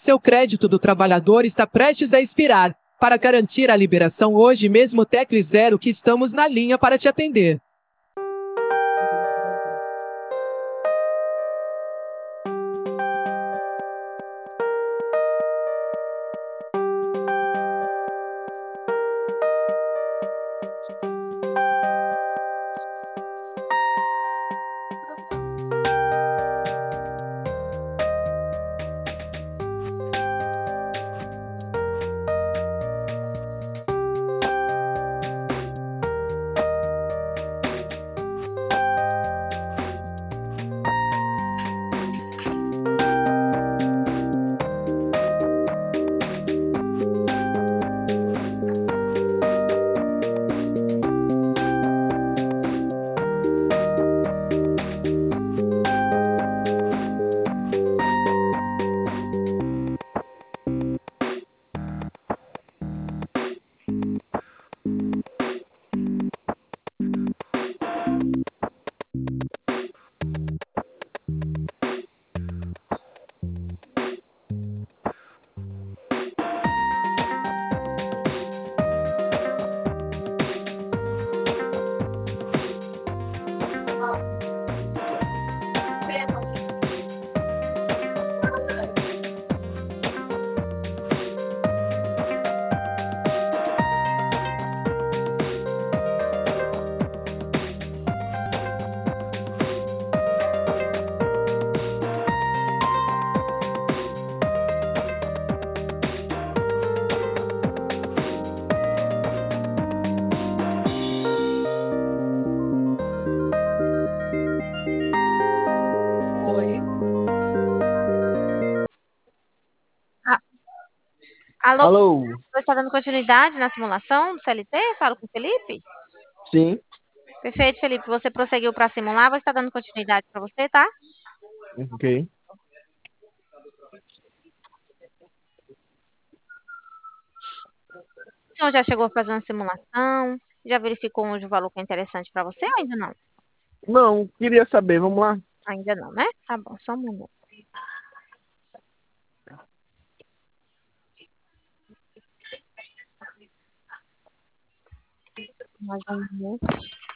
Seu crédito do trabalhador está prestes a expirar. Para garantir a liberação hoje mesmo, tecle 0 que estamos na linha para te atender. Alô, Alô? você está dando continuidade na simulação do CLT? Falo com o Felipe? Sim? Perfeito, Felipe. Você prosseguiu para simular, você está dando continuidade para você, tá? Ok. O senhor já chegou a fazer uma simulação? Já verificou onde o valor que é interessante para você ou ainda não? Não, queria saber, vamos lá. Ainda não, né? Tá bom, só um minuto. Mais um minuto.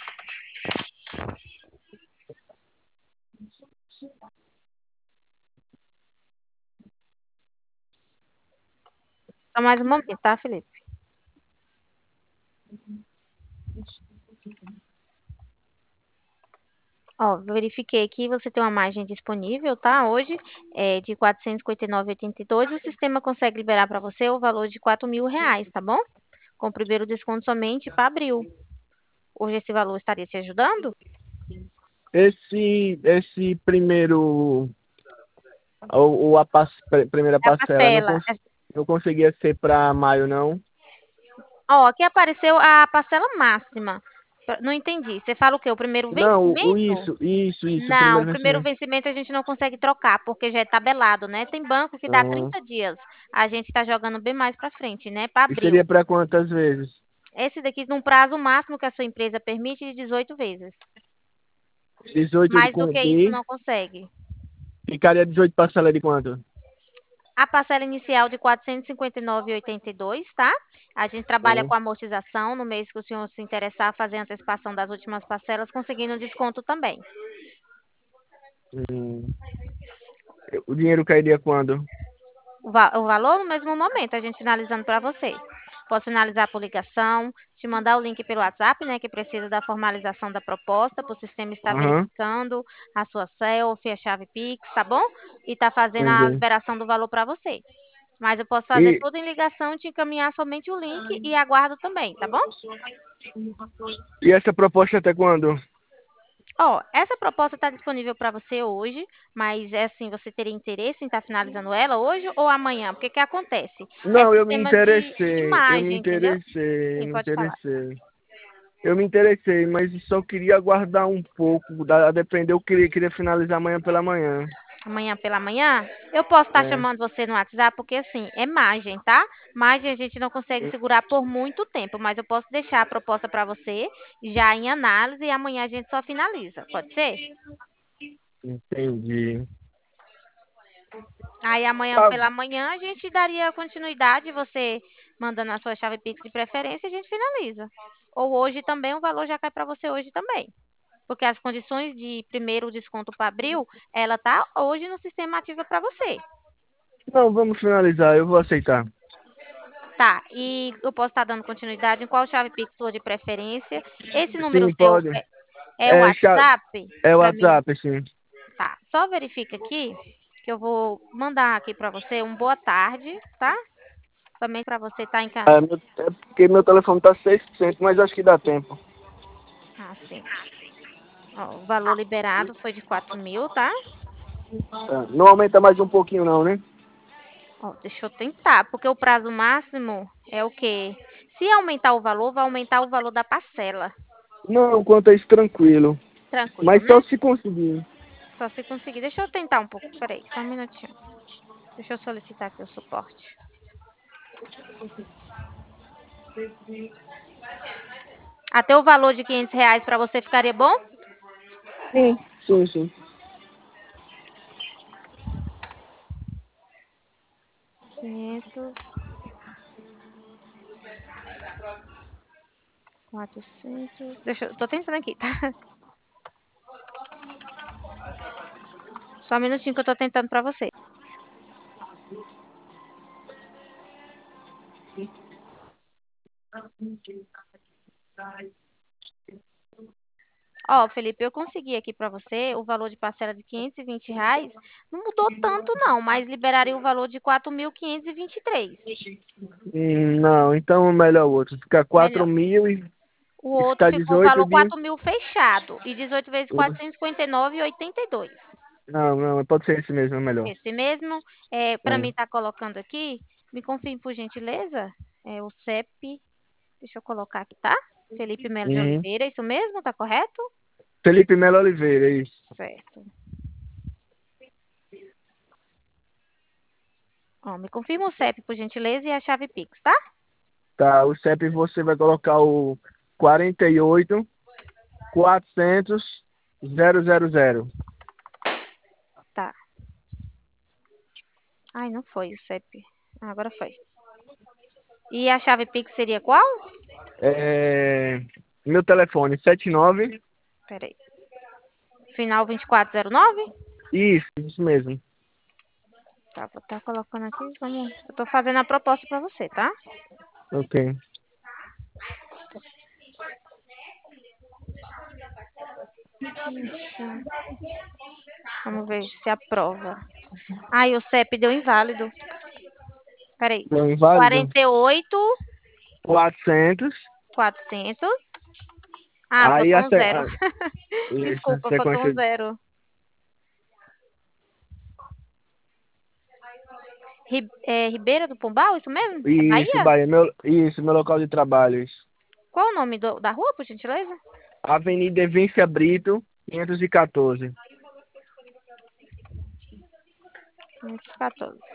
Só mais um momento, tá, Felipe? Ó, verifiquei aqui, você tem uma margem disponível, tá? Hoje é de R$ 459,82. O sistema consegue liberar para você o valor de R$ 4.000, tá bom? Com o primeiro desconto somente para abril. Hoje esse valor estaria te ajudando? Esse primeiro, primeira É a parcela parcela. não conseguia ser para maio, não? Ó, aqui apareceu a parcela máxima. Não entendi. Você fala o quê? O primeiro Não, vencimento? isso, o Não, primeiro o primeiro vencimento. vencimento a gente não consegue trocar, porque já é tabelado, né? Tem banco que dá Uhum. 30 dias. A gente tá jogando bem mais para frente, né? Para E abril. seria para quantas vezes? Esse daqui, num prazo máximo que a sua empresa permite, de 18 vezes. 18 Mais do que isso, não consegue. ficaria 18 parcela de quanto? A parcela inicial de R$ 459,82, tá? A gente trabalha Hum, com amortização. No mês que o senhor se interessar, fazer a antecipação das últimas parcelas, conseguindo desconto também. hum. O dinheiro cairia quando? O valor no mesmo momento, a gente finalizando para você. Posso finalizar por ligação, te mandar o link pelo WhatsApp, né, que precisa da formalização da proposta, para o sistema estar Aham, verificando a sua selfie, a chave Pix, tá bom? E tá fazendo a entendi. liberação do valor para você. Mas eu posso fazer E, tudo em ligação, te encaminhar somente o link e aguardo também, tá bom? e essa proposta até quando? Ó, essa proposta está disponível para você hoje, mas é assim, você teria interesse em estar finalizando ela hoje ou amanhã? Porque que acontece? É Não, sistema de eu me imagem, entendeu? interessei, eu Sim, me pode falar. interessei. Eu me interessei, mas só queria aguardar um pouco, a depender, queria finalizar amanhã pela manhã. Amanhã pela manhã, eu posso estar É. chamando você no WhatsApp, porque assim, é margem, tá? Margem a gente não consegue segurar por muito tempo, mas eu posso deixar a proposta para você já em análise e amanhã a gente só finaliza. Pode ser? Entendi. Aí amanhã Tá, pela manhã a gente daria continuidade, você mandando a sua chave Pix de preferência, a gente finaliza. Ou hoje também, o valor já cai para você hoje também. Porque as condições de primeiro desconto para abril, ela tá hoje no sistema ativa para você. não, vamos finalizar, eu vou aceitar. Tá, e eu posso estar dando continuidade em qual chave Pix sua de preferência? Esse número Sim, seu pode. é o Já, WhatsApp? é o Para mim, WhatsApp, sim. tá. Só verifica aqui que eu vou mandar aqui para você um boa tarde, tá? Também para você estar em casa. É porque meu telefone tá 6%, mas acho que dá tempo. Ah, sim. Ó, o valor liberado foi de 4.000, tá? Tá. Não aumenta mais um pouquinho não, né? Ó, deixa eu tentar, porque o prazo máximo é o quê? Se aumentar o valor, vai aumentar o valor da parcela. Não, quanto a isso, tranquilo. Tranquilo, Mas só né? se conseguir. Só se conseguir. Deixa eu tentar um pouco. Peraí, só um minutinho. Deixa eu solicitar aqui o suporte. Até o valor de R$ 500 para você ficaria bom? Sim, sim, sim. 500, 400. Deixa eu. Tô tentando aqui, tá? Só um minutinho que eu tô tentando para você. Ó, Felipe, eu consegui aqui para você o valor de parcela de R$ 520. Não mudou tanto, não, mas liberaria o valor de 4.523. Não, então melhor o outro. Fica 4 Melhor. mil O e outro ficar ficou o 18 valor de... 4.000 fechado. E 18 vezes 459,82. Não, não, pode ser esse mesmo, é melhor. Esse mesmo. Para mim É. tá colocando aqui. Me confirme, por gentileza. O CEP. Deixa eu colocar aqui, tá? Felipe Melo de Uhum. Oliveira. Isso mesmo? Tá correto? Felipe Melo Oliveira, é isso. Certo. Ó, me confirma o CEP, por gentileza, e a chave Pix, tá? Tá, o CEP você vai colocar o 48 400 000. Tá. Ai, não foi o CEP. Ah, agora foi. E a chave Pix seria qual? Meu telefone, 79. Peraí. Final 2409? Isso mesmo. Tá, vou estar colocando aqui. Vamos. Eu tô fazendo a proposta pra você, tá? Ok. Ixi. Vamos ver se aprova. Ai, o CEP deu inválido. Peraí. Não, inválido. 48, 400. 400. Ah, Aí faltou um até. zero. Isso, Desculpa, faltou um sequência. zero. Ribeira do Pombal, isso mesmo? É Isso, Bahia? Bahia. Meu local de trabalho. Isso. Qual o nome da rua, por gentileza? Avenida Evência Brito, 514. 514.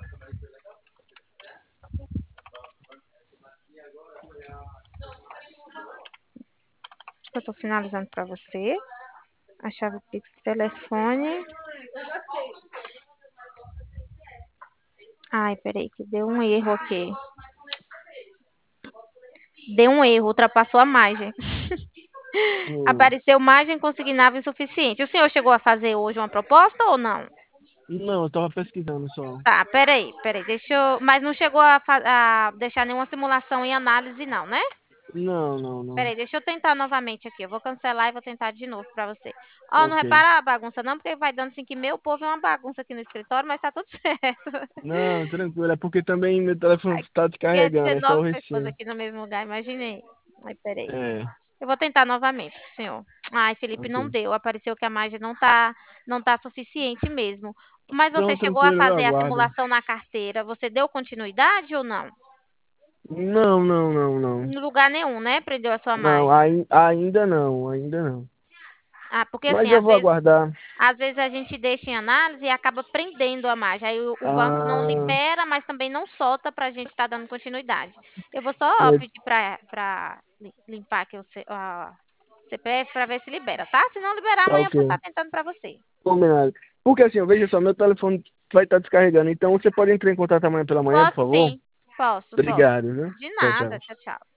Eu tô finalizando pra você. A chave Pix do telefone. Ai, peraí, que deu um erro aqui. Deu um erro, ultrapassou a margem. Hum. Apareceu margem consignável insuficiente. O senhor chegou a fazer hoje uma proposta ou não? Não, eu tava pesquisando só. Tá, peraí, deixa eu. Mas não chegou a deixar nenhuma simulação em análise, não, né? Não, não, não. Peraí, deixa eu tentar novamente aqui. Eu vou cancelar e vou tentar de novo pra você. Ó, não Ok. repara a bagunça, não, porque vai dando assim que meu povo é uma bagunça aqui no escritório, mas tá tudo certo. Não, tranquilo. É porque também meu telefone tá Aqui é descarregando, é só o 19 pessoas recheio. aqui no mesmo lugar, imaginei. Ai, peraí. É, Eu vou tentar novamente, senhor. Ai, Felipe, não ok. deu. Apareceu que a margem não tá suficiente mesmo. Mas você Não, chegou a tranquilo, eu fazer a aguardo. simulação na carteira. Você deu continuidade ou não? Não, não, não, não. Em lugar nenhum, né? Prendeu a sua Não, margem. ainda não, ainda não. Ah, porque Mas assim, eu vou aguardar. às vezes a gente deixa em análise e acaba prendendo a margem. Aí o banco não Ah, libera, mas também não solta para a gente estar dando continuidade. Eu vou só é, pedir para limpar aqui a CPF para ver se libera, tá? Se não liberar, tá amanhã eu vou ok. estar tentando para você. Combinado. Porque assim, veja só, meu telefone vai estar descarregando. Então você pode entrar em contato amanhã pela manhã, por Posso favor? sim. Posso. Obrigado, viu? De Tchau, tchau. nada. Tchau, tchau.